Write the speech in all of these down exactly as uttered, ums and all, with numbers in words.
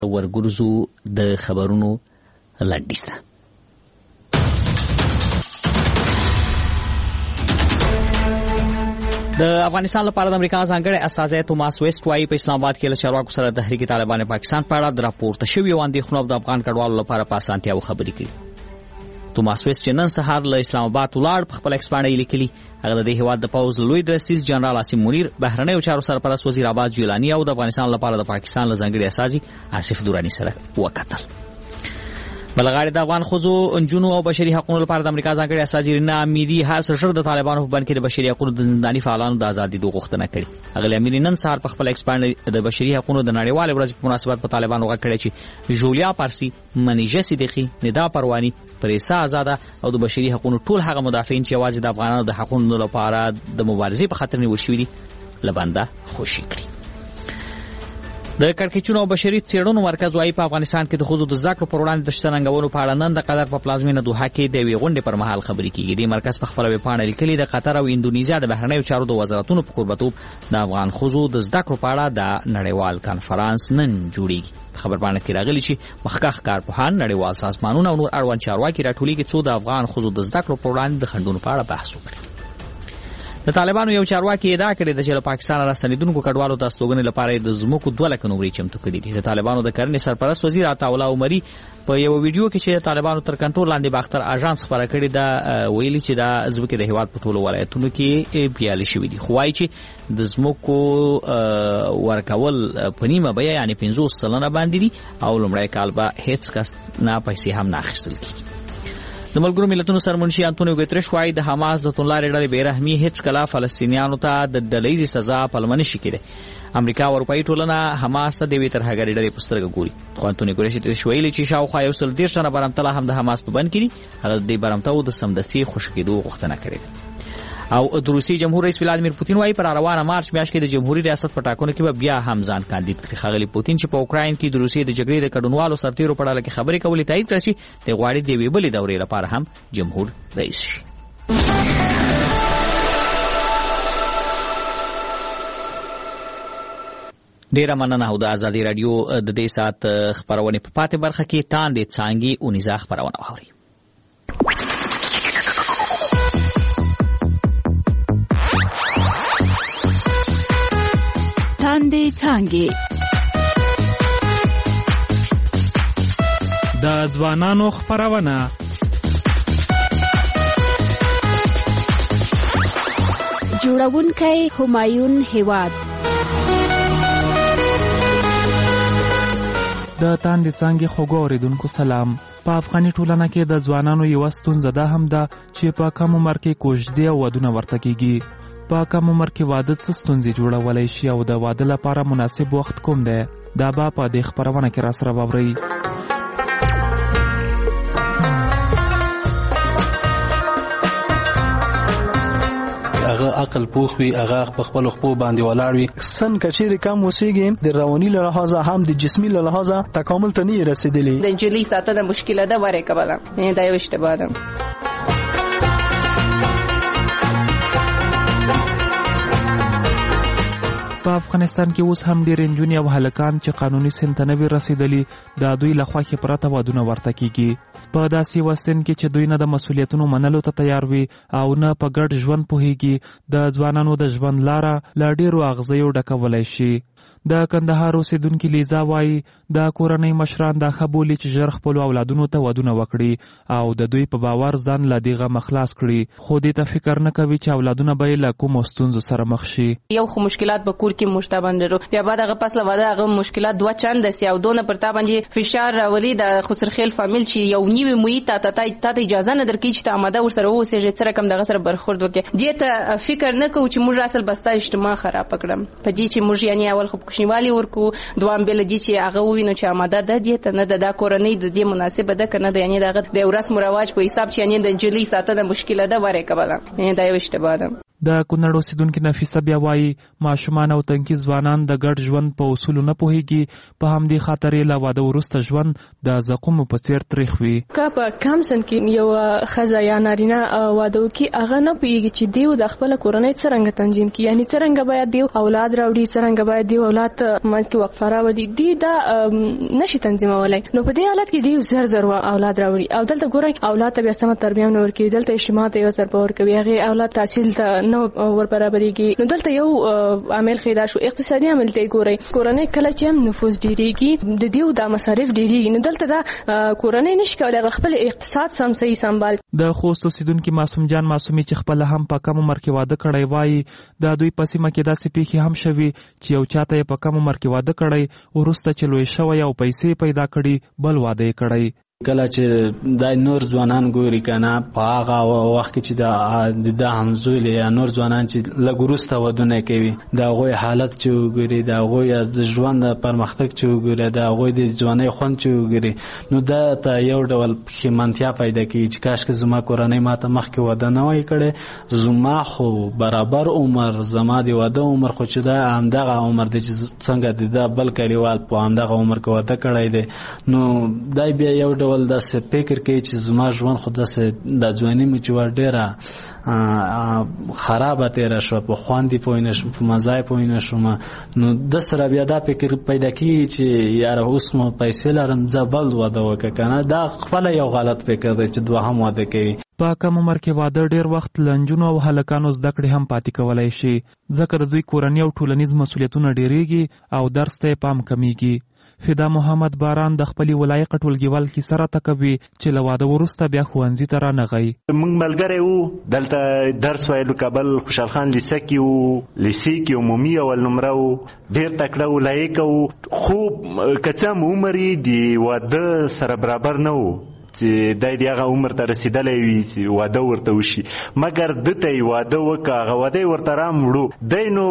ورګرځو د خبرونو لنډیز ته. د افغانستان لپاره د امریکا ځانګړی استازی توماس ویسټ وايي په اسلام آباد کې له چارواکو سره د تحریک طالبان پاکستان په اړه د راپورته شویو اندېښنو د افغان کډوالو لپاره په اسانتیا خبرې کړي. توماس ویسټ چې نن سهار له اسلام آباد ولاړ په خپل ایکس باندې لیکلي هغه د دې هیواد د پوز لوی درسیز جنرال عاصم منیر، بهرنیو چارو سرپرست وزیر عباس جیلانی او د افغانستان لپاره د پاکستان له ځانګړي استازي آصف درانی سره وکتل. بلغاړي د افغان ښځو، نجونو او بشري حقوقو لپاره د امریکا ځانګړي استازي رینا امیری هر څه ژر د طالبانو په بند کې د بشري حقوقو د زنداني فعالانو د ازادۍ د غوښتنه کړې. هغه امیری نن سهار په خپل ایکس باندې د بشري حقوقو د نړیوال ورځ په مناسبت په طالبانو غږ کړی چې جولیا پارسی، منیژه صدیقی، ندا پروانی، پریسا آزاده او د بشري حقوقو ټول هغه مدافعین چې یوازې د افغانانو د حقوقو لپاره د مبارزې په خاطر نیول شوي دي له بنده خوشي کړي. د کړکېچونو او بشري څېړنو مرکز وايي په افغانستان کې د ښځو د زده کړو پر وړاندې د شته ننګونو په اړه نن د قطر په پلازمینه دوحه کې د یوې غونډې پر مهال خبرې کېږي. دې مرکز په خپله ویبپاڼه لیکلي د قطر او اندونیزیا د بهرنیو چارو د وزارتونو په کوربتوب د افغان ښځو د زده کړو په اړه د نړیوال کانفرانس نن جوړېږي. په خبرپاڼه کې راغلي چې مخکښ کارپوهان، نړیوال سازمانونه او نور اړوند چارواکي راټولېږي څو د افغان ښځو د زده کړو پر وړاندې د خنډونو په اړه بحث وکړي. د طالبانو یو چارواکي ادعا کړې ده چې له پاکستان راستنېدونکو کډوالو ته استوګنې لپاره د ځمکو دوه لکه نمرې چمتو کړي دي. د طالبانو د کرنې سرپرست وزیر عطاالله عمري په یو ویډیو کې چې د طالبانو تر کنټرول لاندې باختر اژانس خبره کړې ده ویلي چې دا ځمکې د هیواد په ټولو ولایتونو کې پیاله شوي دي، خو وایي چې د ځمکو ورکول په نیمه بیه یعنې پنځوس سلنه باندې دي او لومړی کال به هیڅ کس نه پیسې هم نه اخیستل کېږي. د ملګرو ملتونو سرمنشي انټونیو ګوتریش وايي د حماس د توندلارې ډلې بېرحمي هیڅ کله فلسطینیانو ته د ډلهیزې سزا پلمه نشي کېدی. امریکا او اروپایي ټولنه حماس ته د یوې ترهګرې ډلې په سترګه ګوري. خو انټونیو ګوتریش ویلي چې شاوخوا یو سل دېرش تنه برمتله هم د حماس په بند کې دي. هغه د دې برمتو د سمدستي خوشي کېدو غوښتنه کړې ده. او د روسي جمهور رئیس ولادیمیر پوتین وايي پر روانه مارچ میاشت کې د جمهوریت ریاست په ټاکنو کې به بیا هم ځان کاندید کړي. ښاغلي پوتین چې په اوکراین کې د روسیې د جګړې د کډوالو سرتیرو په اړه کې خبرې کولې تایید کړې چې د غواړي د یوې بلې دورې لپاره هم جمهور رئیس شي. ډیره مننه. او د ازادي رادیو د دې سات خبرونه په پاتې برخه کې تاندې څانګې اونیزه خبرونه واوري. تاندې څانګې د ځوانانو خبرونه جوړونکی همایون هیواد. د تاندې څانګې خوږو اوریدونکو سلام. په افغاني ټولنه کې د ځوانانو یوه ستونزه ده هم ده چې په کم عمر کې کوژدې او ودونه ورته کېږي. په کم عمر کې واده څه ستونزې جوړولی شي او د واده لپاره مناسب وخت کوم دی؟ دا به په دې خپرونه کې راسره واورئ. هغه عقل پوخ وي، هغه په خپل خپل باندې ولاړ وي. سن کچېر کم وسیږي د رواني له لحاظه هم د جسمي له لحاظه تکامل ته نه رسیدلی. د انجلي ساتنه مشکله ده وره کبله نه دا یو اشتباه ده. په افغانستان کې اوس هم ډېر نجونې او هلکان چې قانوني سن ته نه وي رسېدلي د دوی له خوښې پرته وادونه ورته کېږي. په داسې یوه سن کې چې دوی نه د مسؤلیتونو منلو ته تیار وي او نه په ګډ ژوند پوهېږي، د ځوانانو د ژوند لاره له ډېرو اغزیو ډکولی شي. د کندهار اوسیدونکي لیزا وایي د کورنۍ مشران دا ښه بولي چې ژر خپلو اولادونو ته ودونه وکړي او د دوی په باور ځان له دې غمه خلاص کړي، خو دې ته فکر نه کوي چې اولادونه به یې له کومو ستونزو سره مخ شي. یو خو مشکلات به کور کې مشته باندې رو بیا بعد هغه پس له واده هغه مشکلات دوه چند سي او دونه پر تا باندې فشار راولي د خسرخیل فامیل چې یو نیوي محیط ته ته اجازه نه درکې چې ته آماده ورسره اوسېږې څه رقم دغه سره برخورد وکړې. دې ته فکر نه کوو چې موږ اصل بستا اجتماع خراب کړم په دې چې موږ یعنی اول خو کوشنیوالي ورکو دوام بل دي چې هغه وینو چې آماده ده دې ته نه د کورنۍ د دې مناسبه ده کنه د یعنی دغه د رسم او رواج په حساب چې یعنی د جلی ساتنه مشکله ده وره کبله یعنی دا یو اشتباه ده. د کونړ اوسیدونکي نفیسه بیا وایي ماشومان او تنکي ځوانان د ګډ ژوند په اصولو نه پوهیږي، په همدې خاطر یې له واده وروسته ژوند د زقومو په څیر تریخ وي. که په کم سن کې یو ښځه یا نارینه واده وکړي، هغه نه پوهیږي چې دیو د خپله کورنۍ څرنګه تنظیم کړي، یعنې څرنګه باید دیو اولاد راوړي، څرنګه باید دیو اولاد ته منځ کې وقفه راولي، دی دا نشي تنظیمولی. نو په دې حالت کې دیو زر زر اولاد راوړي او دلته ګورئ اولاد ته بیا سمه تربیه نه ورکوي، دلته اجتماع ته یو ضربه ورکوي، هغې اولاد تحصیل ته نه ور برابرېږي. نو دلته یو عامل خیدا شو، اقتصادي عامل ته ګورئ. کورنۍ کله چې هم نفوذ ډېرېږي، د دیو دا مصارف ډېرېږي، نو دلته دا کورنۍ نشي کولی هغه خپل اقتصاد سم صحیح سنبال. د خوست اوسیدونکي معصوم جان معصومي چې خپله هم په کم عمر کې واده کړی وایي د دوی په سیمه کې داسې پیښې هم شوي چې یو چاته یې په کم عمر کې واده کړی، وروسته چې لوی شوی او پیسې پیدا کړي بل واده یې کړی. کله چې د نور ځوانان ګوري کنه په هغه وخت کې چې د د همزولې یا نور ځوانان چې لږ وروسته ودونه کوي، د هغوی حالت چې وګوري، د هغوی د ژوند پرمختګ چې وګوري، د هغوی د ځوانۍ خوند چې وګوري، نو دا ته یو ډول پښیمانتیا پیدا کوي چې کاشکې زما کورنۍ ما ته مخکې واده نه وای کړی، زما خو برابر عمر، زما د واده عمر خو چې دا همدغه عمر دی چې څنګه د د بل کلیوال په همدغه عمر کې واده کړی دی. نو دا بیا یو ډول داسې فکر کوي چې زما ژوند خو داسې د ځواني مې چې ور ډېره خرابه تېره شوه، په خوند یې پوه نه شوم، په مزه یې پوه نه شوم. نو د سره بیا دا فکر پیدا کېږي چې یاره اوس مو پیسې لرم ځه بل واده وکړه که نه. دا خپله یو غلط فکر دی چې دوهم واده کوي. په کم عمر کې واده ډیر وخت لنجونو او هلکانو زده کړې هم پاتې کولی شي، ځکه د دوی کورني او ټولنیز مسؤلیتونه ډیریږي او درس ته یې پام کمیږي. فدا محمد باران د خپلې ولایق ټولګیوال کیسه راته کوي چې له واده وروسته بیا ښوونځي ته رانغی. موږ ملګری وو، دلته درس ویلو کابل خوشحال خان لیسه کې وو، لیسې کې عمومي اول نمره وو، ډېر تکړه وو، لایق وو، خو که څه هم عمر یې د واده سره برابر نه وو چې دی د هغه عمر ته رسېدلی وي چې واده ورته وشي، مګر ده ته یې واده وکړه، هغه واده یې ورته راموړو. دی نو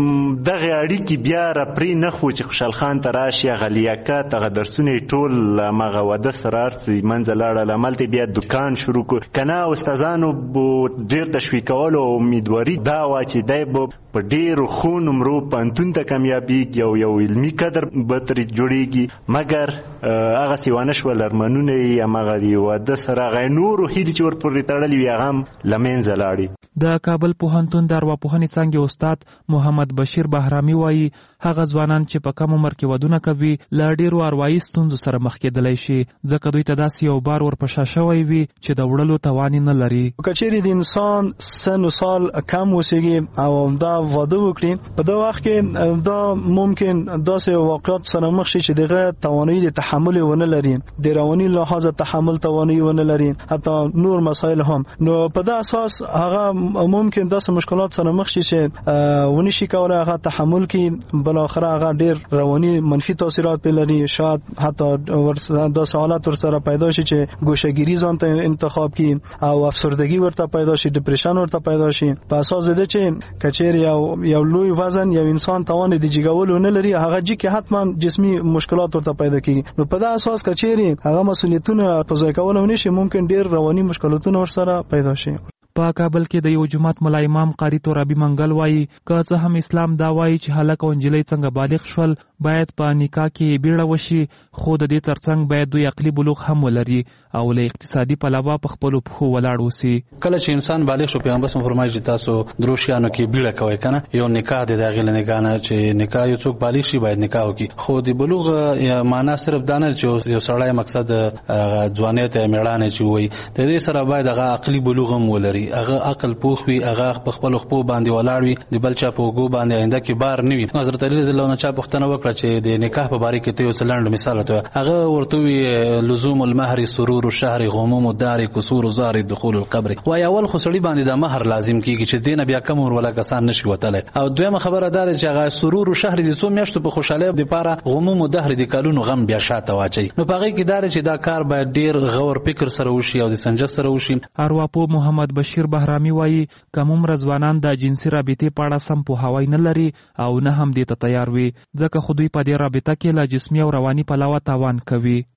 دغې اړیکې بیا راپرې نه خو چې خوشحال خان ته راشي، هغه لیاقت، هغه درسونه یې ټول هماغه واده سره هر څه منځه لاړل. هملته بیا دوکان شروع کړ، که نه استادانو به ډېر تشویقولو او امیدواري دا وه چې دی به په ډېرو ښو نمرو پوهنتون ته کامیابېږي او یو علمي قدر به ترې جوړېږي، مګر هغسې ونه شول. ارمانونه یې هماغه دی واده سره هغه نورو هیلې چې ورپورې تړلې وي هغه هم له منځه لاړې. د کابل پوهنتون د ارواپوهنې څانګې استاد محمد بشیر بهرامي وایي هغه ځوانان چې په کم عمر کې ودونه کوي له ډېرو اروايي ستونزو سره مخ کېدلی شي، ځکه دوی ته داسې یو بار ورپشا شوی وي چې د وړلو توان نه لري. که چیرې د انسان سن و سال کم اوسېږي او دا واده وکړي، په دا وخت کې دا ممکن داسې واقعات سره مخ شي چې دغه توانایي د تحمل ونه لري، د رواني لحاظه تحمل توانایي ونه لري، حتی نور مسایل هم. نو په دا اساس هغه ممکن داسې مشکلات سره مخ شي چې ونی شي کولای هغه تحمل کړي، بل اخر هغه ډېر رواني منفي تاثیرات په لري، شاید حتی داسې حالات ورسره پیدا شي چې ګوشهګیري ځان ته انتخاب کړي او افسردګي ورته پیدا شي، ډپریشن ورته پیدا شي. په اساس د چې کچیر یو یو لوی وزن یو انسان توان د جګولو نه لري، هغه چې کې حتما جسمي مشکلات ورته پیدا کیږي. نو په دا اساس کچیر هغه مسؤلیتونه په ځای کولو نشي، ممکن ډېر رواني مشکلاتونه ورسره پیدا شي. په کابل کې د یو جماعت ملا امام قاری ترابي منګل وایي که څه هم اسلام دا وایي چې هلک او نجلۍ څنګه بالغ شول باید په نکاح کې بیړه وشي، خو د دې ترڅنګ باید دوی عقلي بلوغ هم ولري او له اقتصادي پلوه په خپلو پښو ولاړ اوسي. کله چې انسان بالغ شو پیغمبر صلی الله علیه وسلم فرمایي چې تاسو درو شیانو کې بیړه کوئ کنه، یو نکاح دی، د هغې له نکاح نه چې نکاح یو څوک بالغ شي باید نکاح وکړي، خو د بلوغ معنا صرف دا نه چې یو سړی مقصد ځوانۍ ته میړانه چې وایي، د دې سره باید هغه عقلي بلوغ هم ولري، هغه عقل پوخ وي، هغه په خپلو خپو باندې ولاړ وي، د بل چا په اوږو باندې آینده کې بار نه وي. حضرت علی رضی الله عنه چا پوښتنه وکړه چې د نکاح په باره کې ته یو څه لنډ مثال ورته، هغه ورته ووایي لزوم المهر سرور الشهر غموم الدار کسور الزار دخول القبر. وایي اول خو سړي باندې د مهر لازم کېږي چې دې نه بیا کم وروالا کسان نشي وتلی، او دویمه خبره دا ده چې هغه سرور الشهر د څو میاشتو په خوشحالۍ دپاره غموم الدهر د کلونو غم بیا شاته واچوي. نو په هغې کې دا ده چې دا کار باید ډېر غور فکر سره وشي او د سنجش سره وشي. ارواپوه محمد بشیر بهرامي وایي کم عمره ځوانان د جنسي رابطې په اړه سم پوهاوی نه لري او نه هم دې ته تیار وي، ځکه خو دوی په دې رابطه کې له جسمي او رواني پلوه تاوان کوي.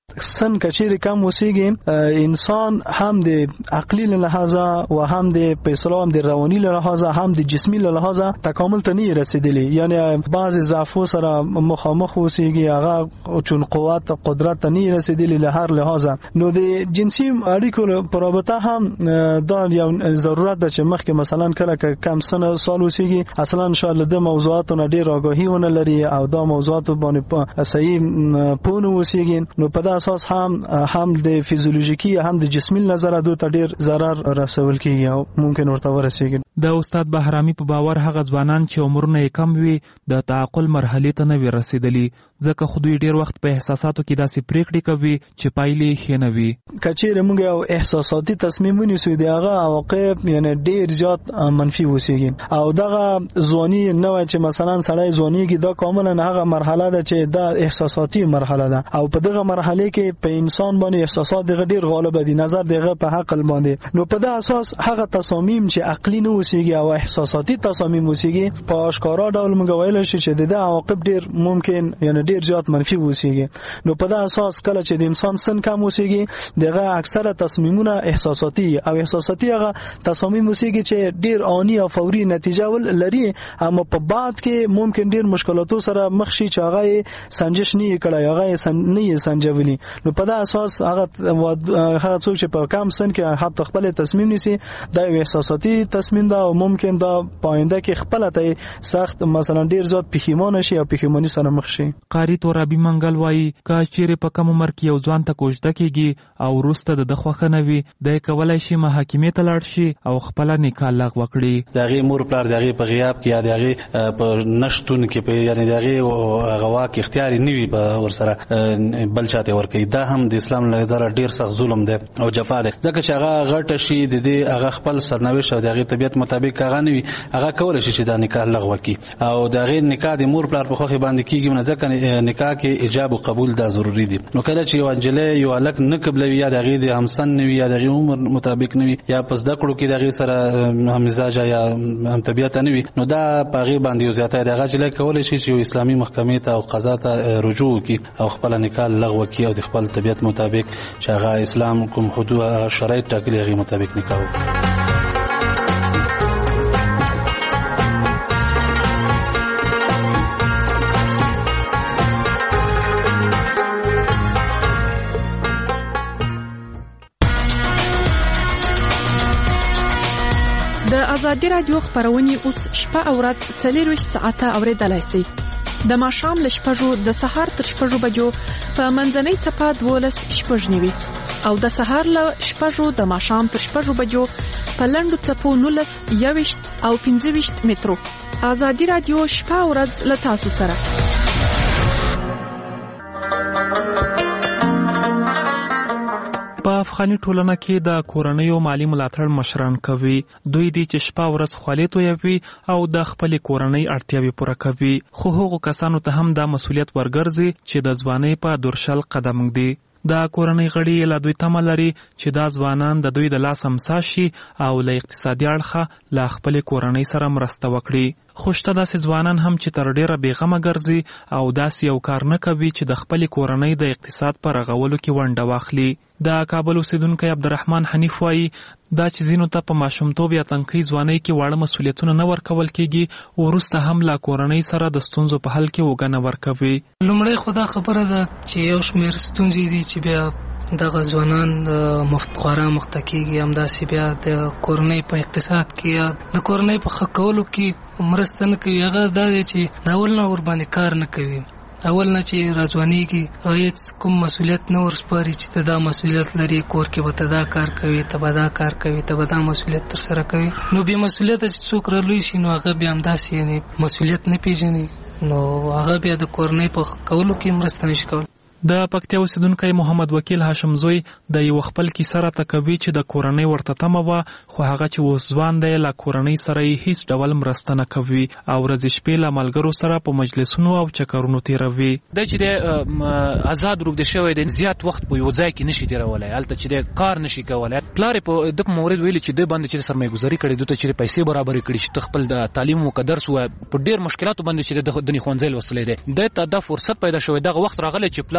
سن کچیر کم وسیږي انسان هم د عقلی له لحاظه او هم د پیسو هم د رواني له لحاظه هم د جسمي له لحاظه تکامل ته نه رسیدلی، یعنی بعض ضعفو سره مخامخ وسیږي، هغه چون قوت قدرت ته نه رسیدلی له هر لحاظه. نو د جنسي اړیکو په رابطه هم دا یو ضرورت ده چې مخکې مثلا کله کم سن سال وسیږي اصلا ان شاء الله د موضوعاتو نه ډیر آگاهی ونه لري او دا موضوعات باندې صحیح پونه وسیږي، نو په اساس هم هم د فیزیولوژیکي هم د جسمي نظر دوی ته ډیر ضرر رسول کیږي او ممکن ورته ورسیږي. د استاد بهرامي په باور هغه ځوانان چې عمرونه یې کم وي د تعقل مرحله ته نه رسیدلي، ځکه خو دوی ډیر وخت په احساساتو کې داسې پریکړې کوي چې پایلې ښې نه وي. کچېره موږ یو احساساتي تصمیم ونیسو دی هغه عواقب یعنی ډیر زیات منفي وسیږي، او دغه ځواني نه وای چې مثلا سړی ځوانيږي دا کاملا هغه مرحله ده چې دا احساساتي مرحله ده، او په دغه مرحله کې په انسان باندې احساسات دغه ډیر غالب دي، نظر دغه په عقل باندې. نو په دغه اساس هغه تصامیم چې عقلی نه وسیږي او احساساتي تصامیم وسیږي په اشکارا ډول موږ ویل شي چې د عواقب ډیر ممکن یعنی ډیر زیات منفي وسیږي. نو په دغه اساس کله چې د انسان سن کم وسیږي دغه اکثره تصمیمونه احساساتي او احساساتي هغه تصامیم وسیږي چې ډیر آنی او فوري نتیجه ول لري، اما په بعد کې ممکن ډیر مشکلاتو سره مخ شي چې هغه سنجش نه کړي، هغه سن نه سنجولي. نو په دا اساس هغه هغه څوک چې په کم سن کې حتی خپل تصمیم نیسي دا یو احساساتي تصمیم ده او ممکن دا پاینده کې خپل ته سخت مثلا ډیر زیات پښیمانه شي او پښیمانی سره مخ شي. قاری تورابي منګل وایي کا چیرې په کم عمر کې یو ځوان ته کوژده کیږي او وروسته د خوخه نه وي د کولای شي محاکمې ته لاړ شي او خپل نکاح لغوه کړي. دغه مور پلار دغه په غیاب کې یا دغه په نشټون کې په یعنی دغه غوا کې اختیاري نه وي په ورسره بل چاته ورکي، دا هم د اسلام له نظر ډیر سخت ظلم دی او جفا دی، ځکه چې هغه غټه شي د دې هغه خپل سرنوشت او دغه طبيعت مطابق هغه نه وي، هغه کول شي چې دا نکاح لغوه کړي او دغه نکاح د مور پلار په خوخه باندې کیږي، نه ځکه نکاح کې ایجاب او قبول دا ضروری دي. نو کله چې یو انجلې یو الک نه قبلوي یا دغه د همسن نه وي یا دغه عمر مطابق نه وي یا پس د کړو کې دغه سره هم مزاج یا هم طبيعت نه وي، نو دا پاغي باندې یو زیاته دغه چې کول شي چې اسلامي محکمې ته او قضا ته رجوع وکړي او خپل نکاح لغوه کړي او د خپل طبيعت مطابق چې هغه اسلام کوم حدود شرایط ټاکلي هغه مطابق نکاح وکړي. د ازادي رادیو خبرونه اوس شپه او ورځ څلور ساعته اوریدلای شئ. د ماښام له شپږو د سهار تر شپږو بجو په منځنۍ څپه دولس شپږ نیوي او د سهار له شپږو د ماښام تر شپږو بجو په لنډو څپو نولس یويشت او پنځه ویشت مترو. ازادي رادیو شپه او ورځ له تاسو سره. په افغاني ټولنه کې د کورنۍ او مالی ملاتړ مشران کوي. دوی دي چې شپه ورځ خولې تویوي او د خپل کورنۍ اړتیاوې پوره کوي، خو هغو کسانو ته هم دا مسولیت ورګرځي چې د ځوانۍ په دورشل قدم ږدي. د کورنۍ غړي له دوی تمه لري چې دا ځوانان د دوی د لاس امسا شي او له اقتصادي اړخه له خپل کورنۍ سره مرسته وکړي. خو شته داسې ځوانان هم چې تر ډیره بېغمه ګرځي او داسې یو کار نه کوي چې د خپل کورنۍ د اقتصاد په رغولو کې ونډه واخلي. د کابل اوسیدونکی عبدالرحمن حنیف وایي دا چې ځینو ته په ماشومتوب یا تنکۍ ځوانۍ کې واړه مسولیتونه نه ورکول کېږي، وروسته هم له کورنۍ سره د ستونزو په حل کې وګڼه ورکوي. لومړی خو دا خبره ده چې یو شمېر ستونزې دي چې بیا دغه ځوانان مفتخواره مخته کېږي، همداسې بیا د کورنۍ په اقتصاد کې یا د کورنۍ په ښه کولو کې مرسته نه کوي. هغه دا دی چې د اول نه ورباندې کار نه کوي، اول نه چې راځوانېږي هیڅ کوم مسولیت نه ورسپاري چې ته دا مسولیت لري، کور کې به ته دا کار کوي، ته به دا کار کوي، ته به دا مسولیت ترسره کوي. نو بې مسولیته چې څوک رالوی شي نو هغه بیا همداسې یعنې مسولیت نه پېژني، نو هغه بیا د کورنۍ په کولو کې مرسته نشي کولی. د پکتیا اوسیدونکی محمد وکیل هاشم زوی د یو خپل کیسه راته کوي چې د کورنۍ ورته تمه وه، خو هغه چې اوس ځوان دی له کورنۍ سره یې هیڅ ډول مرسته نه کوي او ورځې شپې له ملګرو سره په مجلسونو او چکرونو تېروي. دی چې دی آزاد روږدی شوی دی، زیات وخت په یو ځای کې نشي تېرولی، هلته چې دی کار نشي کولی. پلار یې په ده په مورد ویلي چې دی باندې چې سرمایه‌ګذاري کړې، دوی ته چې پیسې برابرې کړي چې ته خپل د تعلیم وکړه، درس ووایه، په ډېر مشکلاتو باندې چې د دنې ښوونځی لوستلی دی. دی ته دا فرصت پیدا شوی، دغه وخت راغلی چې پلار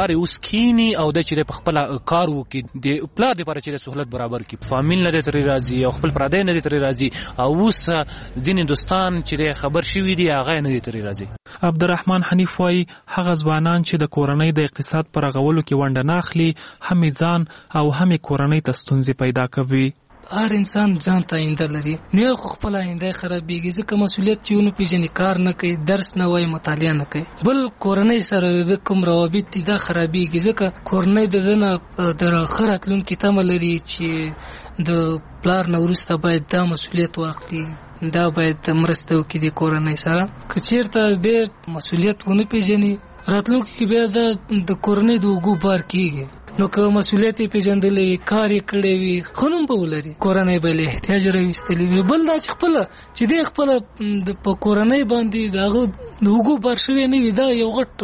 پلار اوس کینی او د چې په خپل کار وکړي د پلار لپاره چې سہولت برابر کړي فامیل نه ترې راځي او خپل پردی نه ترې راځي او اوس ځین هندستان چې خبر شوی دی هغه نه ترې راځي. عبدالرحمن حنیف وايي هغه ځوانان چې د کورنۍ د اقتصاد پر رغولو کې ونډه نه اخلي هم ځان او هم کورنۍ ته ستونزې پیدا کوي. هر انسان ځان ته آینده لري نو خو خپل آینده خرابېږي ځکه مسؤلیت چې ونه پیژنې کار نه کوي درس نه وایي مطالعه نه کوي بل کورنۍ سره د کوم روابط دي دا خرابېږي ځکه کورنۍ د دنه د راتلونکي تمه لري چې د پلار نه وروسته باید دا مسؤلیت واخلي دا باید مرسته وکړي د کورنۍ سره که چېرته د مسؤلیت ونه پیژني راتلونکي کې بیا د کورنۍ د اوږو بار کېږي نو که مسؤلیت یې پیژندلی وي کار یې کړی وي ښه نوم به ولري کورنۍ به له احتیاج راویستلی وي بل دا چې خپله چې دی خپله په کورنۍ باندې د هغه د اوږو بار شوی نه وي دا یو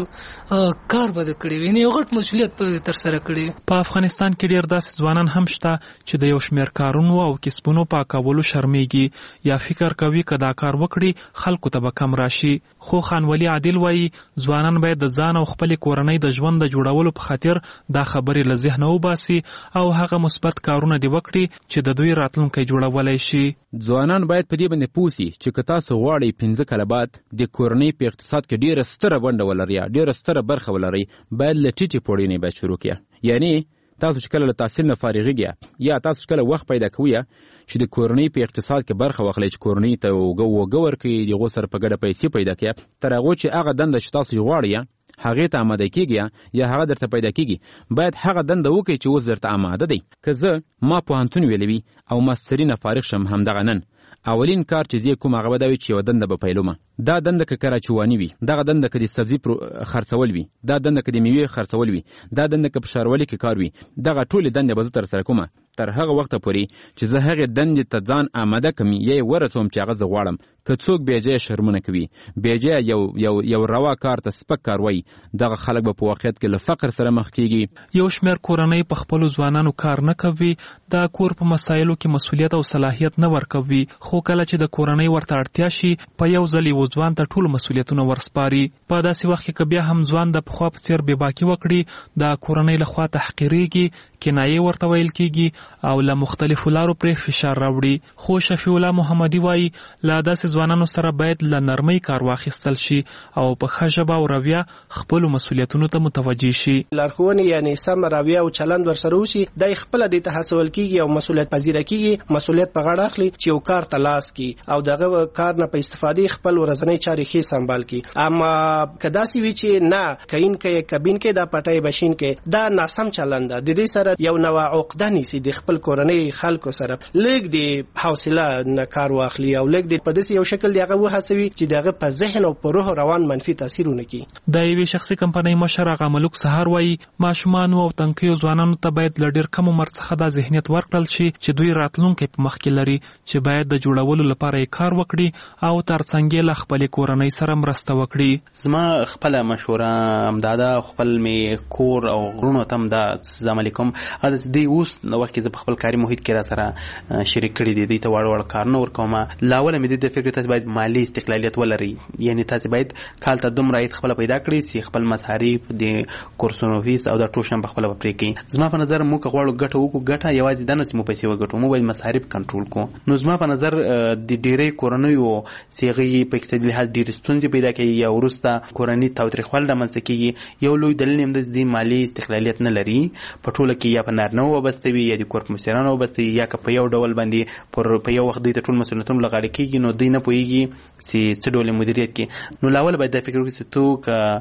غټ کار به د کړی وي یعنې یو غټ مسؤلیت به ترسره کړی وي. په افغانستان کې ډېر داسې ځوانان هم شته چې د یو شمېر کارونو او کسبونو په کولو شرمېږي یا فکر کوي که دا کار وکړي خلکو ته به کم راشي خو خانولي عادل وایي ځوانان باید د ځان او خپلې کورنۍ د ژوند د جوړولو په خاطر دا خبرې له ذهنه وباسي او هغه مثبت کارونه دې وکړي چې د دوی راتلونکی جوړولی شي. ځوانان باید په دې باندې پوه سي چې که تاسو غواړئ پنځه کاله بعد د کورنۍ په اقتصاد کې ډېره ستره ونډه ولرئ یا ډېره ستره برخه ولرئ باید له ټیټې پوړۍ نه باید شروع کړئ یعنې تاسو چې کله له تحصیل نه فارغېږئ یا تاسو چې کله وخت پیدا کوئ چې د کورنۍ په اقتصاد کې برخه واخلئ چې کورنۍ ته اوږه ورکړئ د هغو سره په ګډه پیسې پیدا کړئ تر هغو چې هغه دنده چې تاسو یې غواړئ هغې ته آماده کېږي یا هغه درته پیدا کېږي باید هغه دنده وکړئ چې اوس درته آماده دی. که زه ما پوهنتون ویلی وي او ماستري نه فارغ شم همدغه نن اولین کار چې زه کوم هغه به دا وي چې یوه دنده به پیلومه دا دنده که کراچواني وي دغه دنده که د سبزي خرڅول وي دا دنده که د میوې خرڅول وي دا دنده که په ښاروالۍ کې کار وي دغه ټولې دندې به زه ترسره کومه تر هغه وخته پورې چې زه هغې دندې ته ځان آماده کړم یا یې ورسوم چې هغه زه غواړم. که څوک بېجایه شرمونه کوي بېجایه یو یو یو روا کار ته سپک کار وایي دغه خلک به په واقعیت کې له فقر سره مخ کېږي. یو شمېر کورنۍ په خپلو ځوانانو کار نه کوي دا کور په مسایلو کې مسؤلیت او صلاحیت نه ورکوي خو کله چې د کورنۍ ورته اړتیا شي په یو ځل یو ځوان ته ټول مسؤلیتونه ورسپاري. په داسې وخت کې که بیا هم ځوان د پخوا په څېر بېباکي وکړي د کورنۍ لخوا تحقیرېږي کنایې ورته ویل کېږي او له مختلفو لارو پرې فشار راوړي. خو شفیع الله محمدي وایي له داسې ځوانانو سره باید له نرمۍ کار واخیستل شي او په ښه ژبه او رویه خپلو مسؤلیتونو ته متوجه شي. لارښوونې یعنې سم رویه او چلند ورسره وشي دی خپله دې ته هڅول کېږي او مسؤلیت پذیره کېږي مسؤلیت په غاړه اخلي چې یو کار ته لاس کړي او دغه کار نه په استفادې خپل ورځنۍ چارې ښې سمبال کړي. اما که داسې وي چې نه کین کې کبین کې دا پټۍ بشین کې دا ناسم چلند ده د دې سره یو نوع عقده نیسي د خپل کورنۍ خلکو سره لږ د حوصله نه کار واخلي او لږ د په داسې یو شکل دی هغه وهڅوي چې دغه په ذهن او په روح روان منفي تاثیر ونه کړي. د یوې شخصي کمپنۍ مشر هغه ملک سهار وایي ماشومانو او تنکیو ځوانانو ته باید له ډېر کم عمر څخه دا ذهنیت ورکړل شي چې دوی راتلونکی په مخ کې لري چې باید د جوړولو لپاره یې کار وکړي او ترڅنګ یې له خپلې کورنۍ سره مرسته وکړي. زما خپله مشوره همدا ده خپل مې کور او غرونو ته هم دا عملي کوم دی اوس نو وخت کې زه په خپل کاري محیط کې را سره شریک کړي دي دوی ته واړه واړه کارونه ورکوم. لاوله مې د فکر تاسو باید مالی استقلالیت ولري یعنی تاسو باید کال ته دومره عاید خپل پیدا کړئ چې خپل مصارف د کورسونو فیس او د ټوشن په خپل پرې کړئ. زما په نظر موږ غواړو ګټه وکړو ګټه یوازې د نس مو پیسې وګټو مو باید مصارف کنټرول کوو. نو زما په نظر د ډېرې کورنیو صيغې په اقتصادي لحاظ ډېرې ستونزې پیدا کوي یا وروسته کورنۍ تاوتریخوالي رامنځته کېږي. یو لوی دلیل هم د مالی استقلالیت نه لري په ټوله کې یا په نارینه وابسته وي یا د کور په مشرانو وابسته یا که په یو ډول باندې پر په یو وخت دوی ته ټول مسؤلیتونه لغاړه کېږي نو دوی نه پوهېږي چې څه ډول مدیریت کې. نو لاول باید دا فکر وکړي چې تو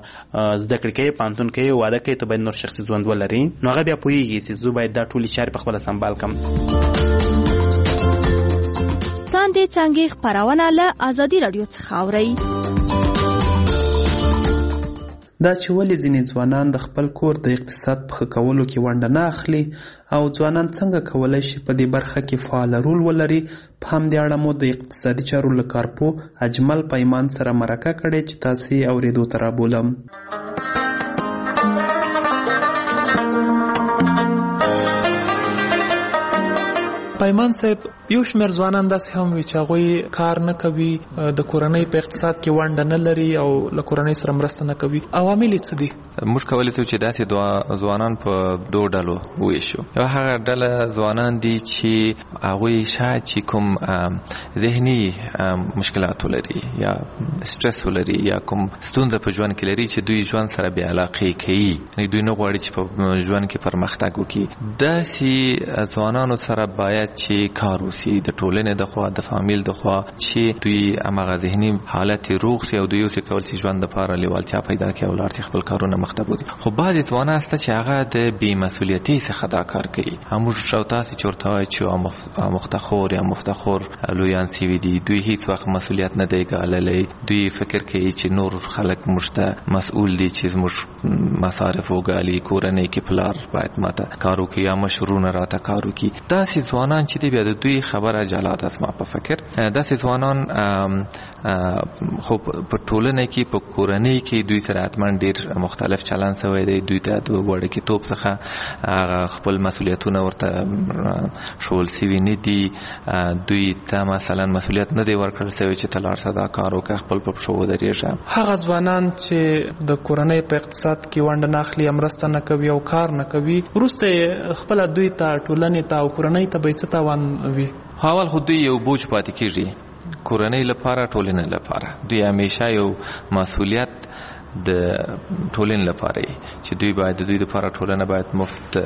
که زده کړې کوې پوهنتون کوې واده کوې ته باید نور شخصي ژوند ولري نو هغه بیا پوهېږي چې زه باید دا ټولې چارې په خپله سمبال کړم. څاندې څانګې خپرونه له ازادي راډیو څخه اورئ. دا چې ولې ځینې ځوانان د خپل کور د اقتصاد په ښه کولو کې ونډه نه اخلي او ځوانان څنګه کولی شي په دې برخه کې فعال رول ولري په همدې اړه مو د اقتصادي چارو له کارپوه اجمل پیمان سره مرکه کړې چې تاسې یې اورېدو ته رابولم. پیمان صاحب یو شمېر ځوانان داسې هم وي چې هغوی کار نه کوي د کورنۍ په اقتصاد کې ونډه نه لري او له کورنۍ سره مرسته نه کوي عوامل یې څه دي؟ موږ کولی شو چې داسې ځوانان په دوه ډلو وویشو. یو هغه ډله ځوانان دي چې هغوی شاید چې کوم ذهني مشکلات ولري یا سټرس ولري یا کوم ستونزه په ژوند کې لري چې دوی ژوند سره بې علاقې کوي، یعنې دوی نه غواړي چې په ژوند کې پرمختګ وکړي. داسې ځوانانو سره باید چې کار وشي د ټولنې د خوا د فامیل د خوا چې دوی هماغه ذهني حالت روغ شي او دوی اوسې کول چې ژوند دپاره لیوالتیا پیدا کړي او لاړ چې خپل کارونه مخ ته بوځي. خو بعضې ځوانان شته چې هغه د بې مسؤلیتۍ څخه دا کار کوي. موږ او تاسې چې ورته وایو چې مفتخور یا مفتخور لویان سوي دي، دوی هیڅ وخت مسؤلیت نه دی ګاللی. دوی فکر کوي چې نور خلک موږ ته مسؤول دي چې زموږ مصارف وګالي، کورنۍ کې پلار باید ماته کار وکړي یا مشرونه راته کار وکړي. داسې ځوانان چې دی بیا د دوی خبره جلا ده زما په فکر. داسې ځوانان خو په ټولنه کې په کورنۍ کې دوی سره حتما ډېر مختلف چلند شوی دی. دوی ته د وړکېتوب څخه خپل مسؤلیتونه ورته شول سوي نه دي. دوی ته مثلا مسؤلیت نه دی ورکړل شوی چې ته لاړ شه دا کار وکړه، خپل په پښو ودرېږه. هغه ځوانان چې د کورنۍ په اقتصاد کې ونډه نه اخلي، مرسته نه کوي او کار نه کوي، وروسته خپله دوی ته ټولنې ته او کورنۍ ته به یې څه تاوان وي؟ اول خو دوی یو بوج پاتې کېږي کورنۍ لپاره، ټولنې لپاره. دوی همیشه یو مسؤلیت د ټولنې لپاره چې دوی باید د دوی لپاره ټولنه باید مفت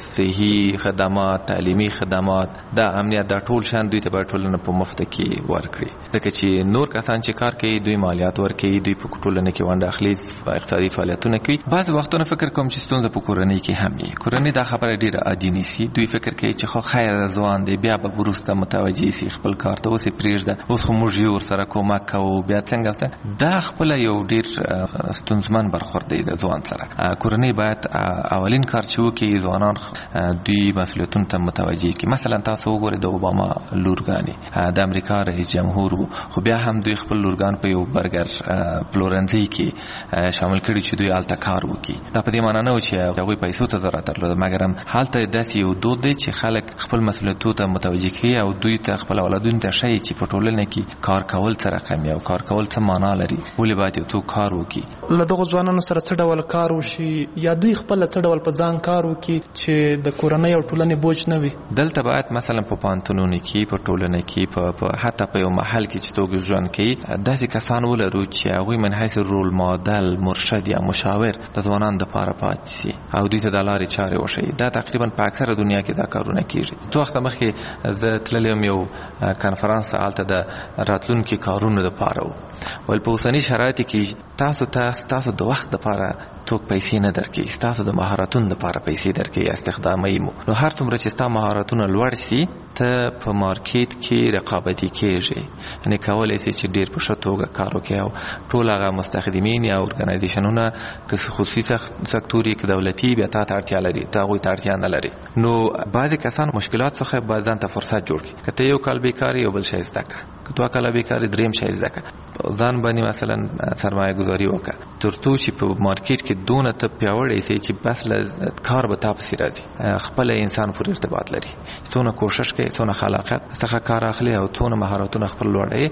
صحي خدمات، تعلیمي خدمات، دا امنیت، دا ټول شان دوی ته باید ټولنه په مفت کې ورکړي. ځکه چې نور کسان چې کار کوي دوی مالیات ورکوي، دوی په ټولنه کې ونډه اخلي، اقتصادي فعالیتونه کوي. بعضې وختونه فکر کوم چې ستونزه په کورنۍ کې هم وي. کورنۍ دا خبره ډېره عادي نیسي. دوی فکر کوي چې خو خیر ځوان دی، بیا به وروسته متوجه شي خپل کار ته، اوس یې پرېږده، اوس خو موږ یې ورسره کومک کوو، بیا څنګه. دا خپله یو ډېر ستونزمن برخورد دی د ځوان سره. کورنۍ باید اولین کار چې وکړي ځوانان دوی مسؤلیتونو ته متوجه کړي. مثلا تاسو وګورئ د اوباما لورګانې د امریکا رئیس جمهور وو، خو بیا هم دوی خپل لورګان په یو برګر پلورنځي کې شامل کړي چې دوی هلته کار وکړي. دا په دې معنا نه و چې هغوی پیسو ته ضرورت درلوده، مګر هم هلته داسې یو دود دی چې خلک خپل مسؤلیتونو ته متوجه کړي او دوی ته خپل اولادونو ته ښایي چې په ټولنه کې کار کول څه رقم او کار کول څه معنا لري، ولې باید یو څوک کار وکړي. له دغو ځوانانو سره څه ډول کار وشي یا دوی خپله څه ډول په ځان کار وکړي چې د کورنۍ او ټولنې بوج نه وي؟ دلته باید مثلا په پوهنتونونو کې، په ټولنه کې، په حتی په یو محل کې چې څوک ژوند کوي، داسې کسان ولرو چې هغوی من حیث رول ماډل، مرشد یا مشاور د ځوانانو دپاره پاتې شي او دوی ته د لارې چارې وښیي. دا تقریبا په اکثره دنیا کې دا کارونه کېږي. څو وخته مخکې زه تللی یم یو کنفرانس، هلته د راتلونکي کارونو دپاره و. ول په اوسني شرایطو کې تاسو ته ستاسو د وخت دپاره څوک پیسې نه درکوي، ستاسو د مهارتونو دپاره پیسې درکوي، استخداموي مو. نو هر څومره چې ستا مهارتونه لوړ شي ته په مارکیټ کې رقابتي کېږي، یعنې کولی شي چې ډېر په ښه توګه کار وکړي او ټول هغه مستخدمین یا ارګنایزیشنونه که خصوصي سکتور یې که دولتي بیا تا ته اړتیا لري، ته هغوی ته اړتیا نه لري. نو بعضې کسان مشکلات څخه باید ځان ته فرصت جوړ کړي. که ته یو کال بیکار یو بل شی زده کړه، که دوه کاله بیکار دریم شی زده کړه، ځان باندې مثلا سرمایه گذاري وکړه تر څو چې په مارکیټ کې دونه ته پیاوړی شي چې بس له کار به تا پسې راځي. خپل انسان پورې ارتباط لري، څونه کوشش کوي، څونه خلاقیت څخه کار اخلي او څونه مهارتونه خپل لوړوي.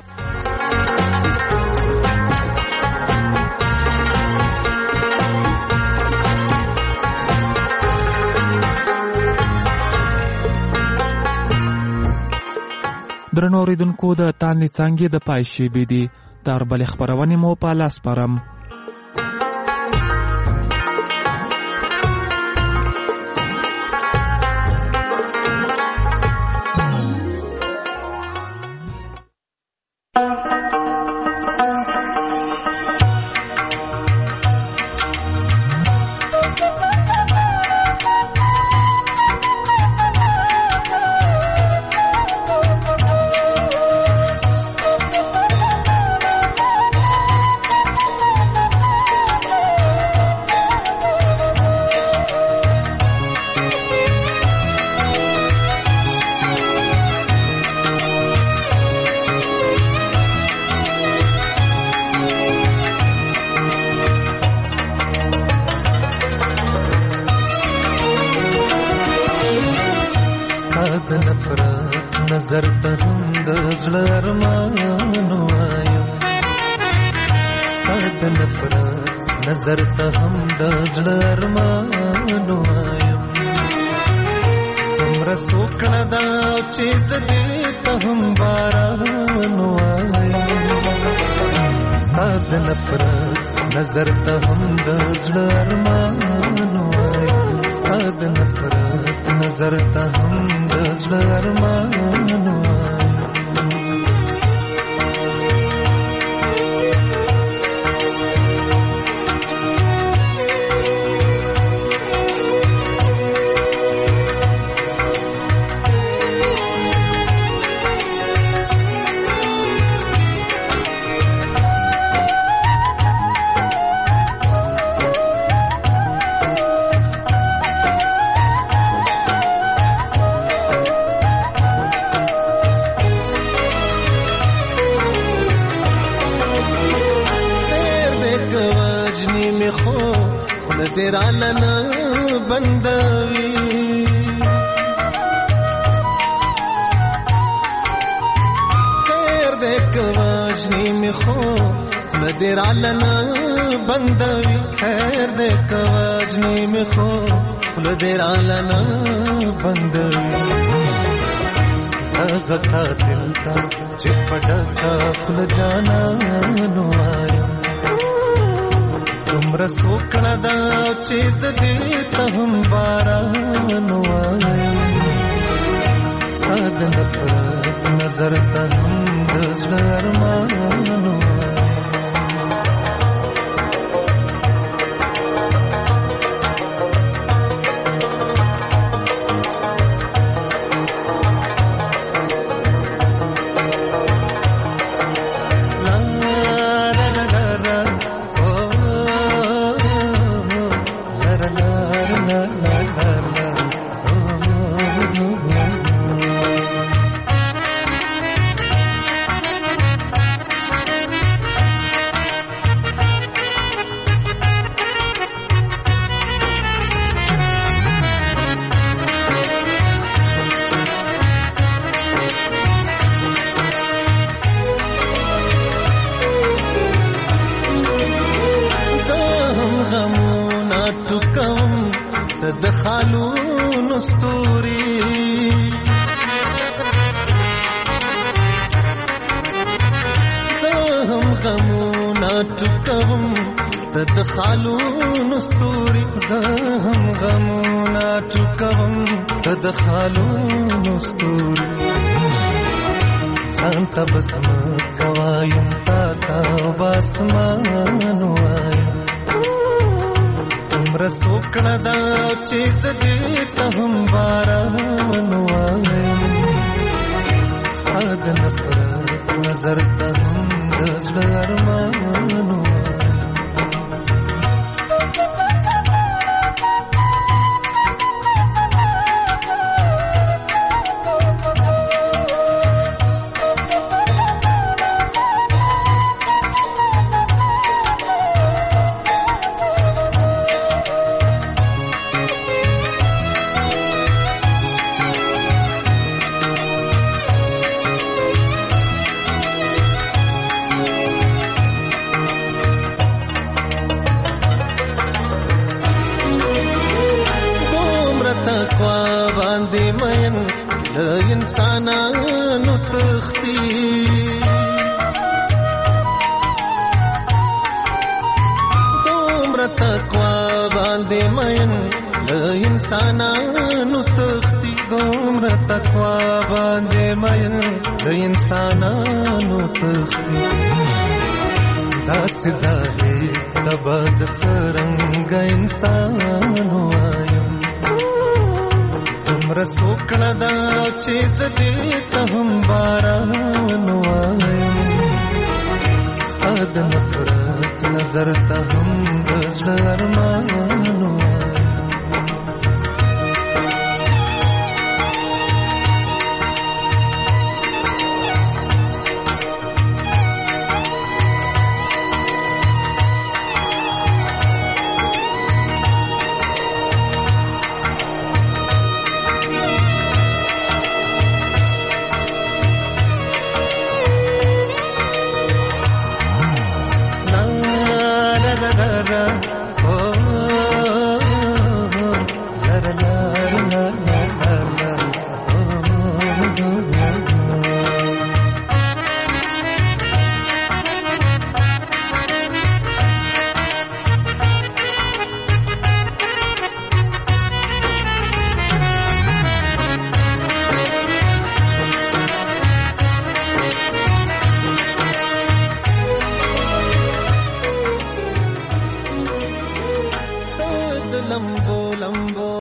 درنو اوریدونکو، د تاندې څانګې د پای شیبې دي. د اربلې خپرونې مو په لاس سپارم. نظر ته هم د زړه ارمانو وایم، ستا د نفرت نظر ته هم د زړه ارمان وایم دومره سوکړه دا چې زه دې ته هم باران وایم ستا د نفرت نظر ته هم د زړه ارمان وایم ستا د نفرت نظر ته هم د زړه ارمان وایم درالنا بندوي خیر دې کواجنی می خو درالنا بندوي خیر دې کواجنی می خو درالنا بندوي هغه قاتل تا چې پډکا خپل جانا نو آیا دومره سوکړه دا چې زه دې ته هم باران وایم ستا د نفرت نظر ته هم د زړه ارمان وایم خالون استوري زهم غمونا ټکوم د خالون استوري ځان ته بسم کوایم تا تا باسمان وایم تمره سوکړه دا چې زه دې ته هم باران وایم ستا د نفرت نظر ته هم د زړه ارمان وایم انسانانو تختی دومره تقوا باندې مین له انسانانو تختی دومره تقوا باندې مین له انسانانو تختی داسې ظاهر د بد څرنګه انسان وایم دومره سوکړه دا چې زه دې ته هم باران وایم ستا د نفرت نظر ته هم د زړه ارمان وایم